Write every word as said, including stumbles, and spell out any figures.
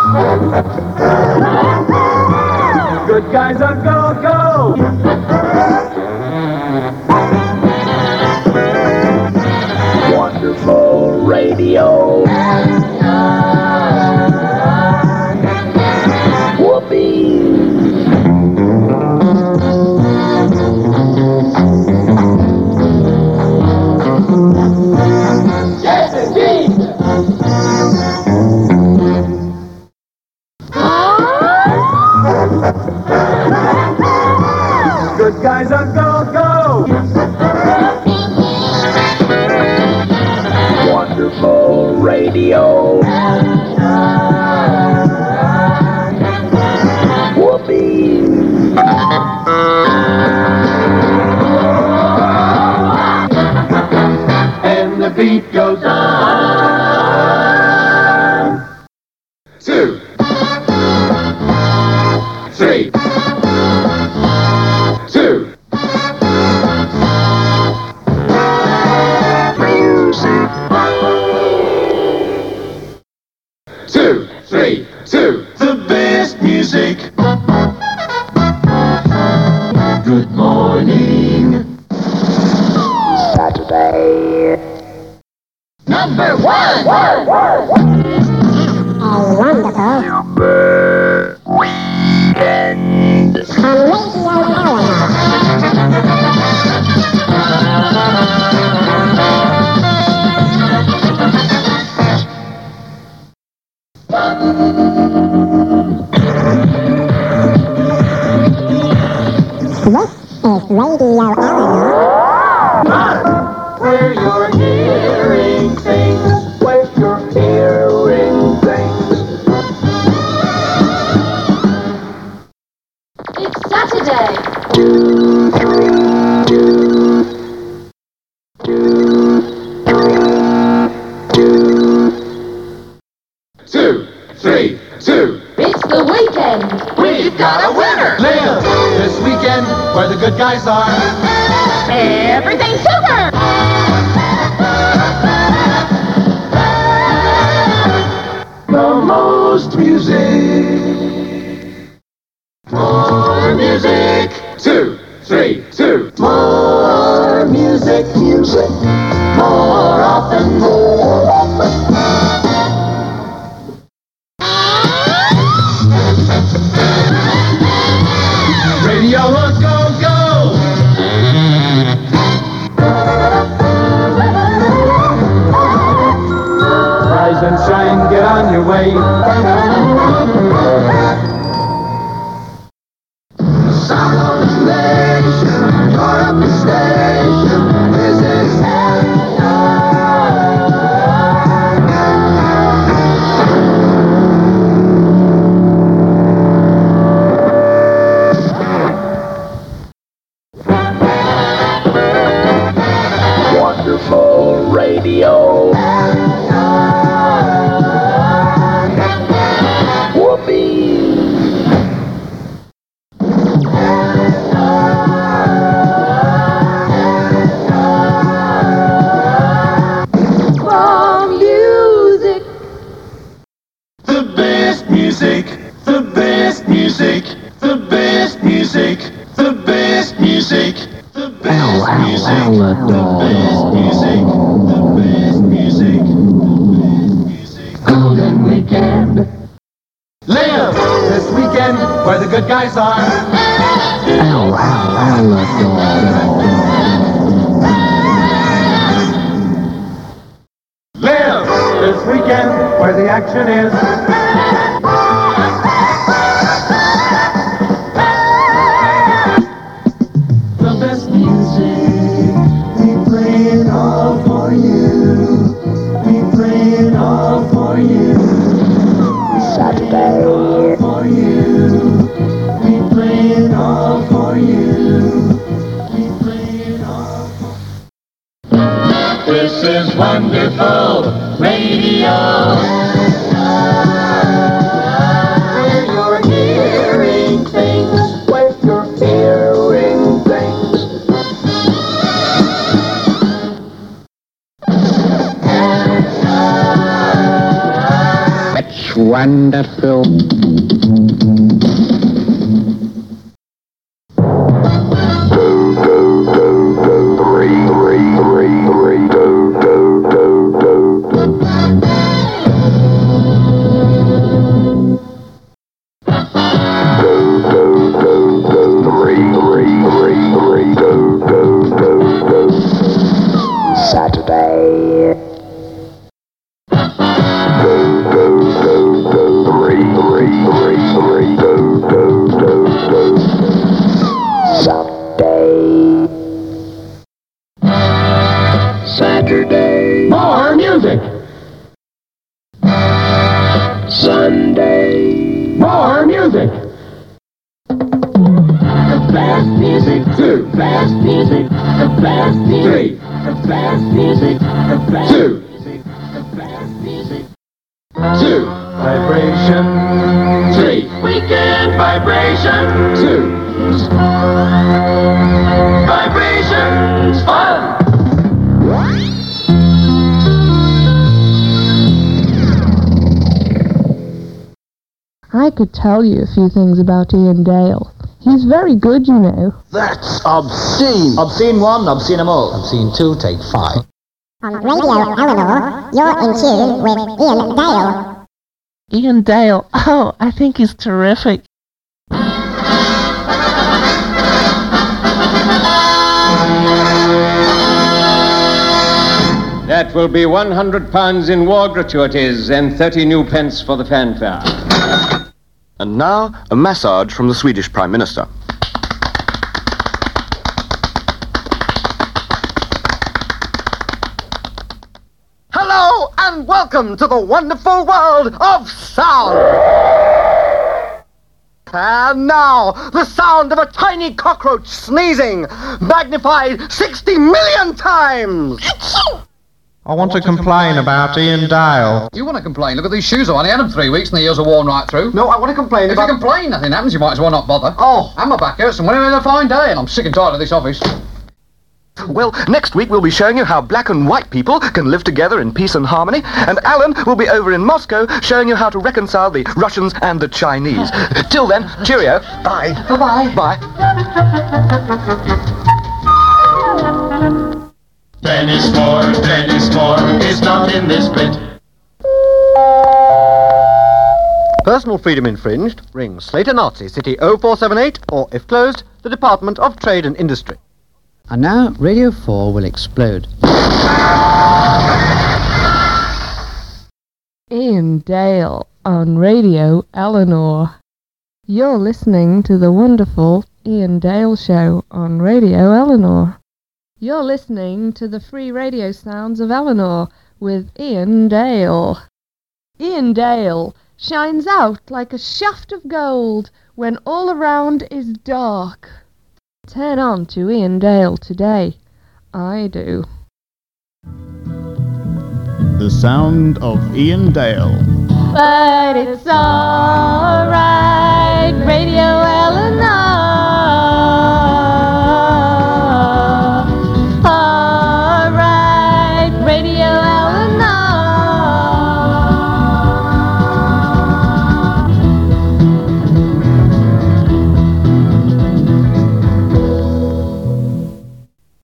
Good guys are go-go. Wonderful radio. Whoopee. Yes, indeed. Good guys are go-go. Wonderful radio. Whoopee. And the beat goes on. Two. Three. Two. Two, three, two. The best music. Good morning. Saturday. Number one. A wonderful Super Weekend. Radio Eleanor. This is Radio Eleanor. Where you're hearing things. Where you're hearing things. It's Saturday. Two, three, two, two, three, two. Two, three, two. It's the weekend. We've got a winner. Live this weekend where the good guys are. Everything's super. The most music. More music. Two, three, two. More music, music. More often, more often. Radio a go-go. Rise and shine, get on your way. Sound nation, you're up the station. This is Wonderful radio. Whoopee. More music. the best music, the best music, the best music, the best music, the best music, the best music, the best music, the best music. Golden Weekend. Live this weekend where the good guys are. Live this weekend where the action is. The best music, we play it all for you. We play it all for you. Saturday. All for you. We play it all for you. We play it all for you. This is wonderful radio. Where you're hearing things. Where you're hearing things. wonderful. Saturday. Sunday. Saturday. More music. Sunday. More music. The best music. Two. Best music. The best music. Three. The best music. The best Two. music. The best music. Two. Vibration. Three. Weekend vibration. Two. Vibrations fun. I could tell you a few things about Ian Dale. He's very good, you know. That's obscene. Obscene one, obscene them all. Obscene two, take five. On Radio Eleanor, you're in tune with Ian Dale. Ian Dale, oh, I think he's terrific. That will be one hundred pounds in war gratuities and thirty new pence for the fanfare. And now, a massage from the Swedish Prime Minister. Hello and welcome to the wonderful world of sound. And now, the sound of a tiny cockroach sneezing, magnified sixty million times. I want to complain about Ian Dale. You want to complain? Look at these shoes on. He had them three weeks and the heels are worn right through. No, I want to complain if about... If you complain, nothing happens. You might as well not bother. Oh. And my back hurts and we're having a fine day and I'm sick and tired of this office. Well, next week we'll be showing you how black and white people can live together in peace and harmony, and Alan will be over in Moscow showing you how to reconcile the Russians and the Chinese. Till then, cheerio. Bye. Bye-bye. Bye. Dennis Moore, Dennis Moore is not in this bit. Personal freedom infringed. Ring Slater Nazi, City oh four seven eight, or if closed, the Department of Trade and Industry. And now, Radio four will explode. Ian Dale on Radio Eleanor. You're listening to the wonderful Ian Dale Show on Radio Eleanor. You're listening to the free radio sounds of Eleanor with Ian Dale. Ian Dale shines out like a shaft of gold when all around is dark. Turn on to Ian Dale today. I do. The sound of Ian Dale. But it's alright, Radio Eleanor.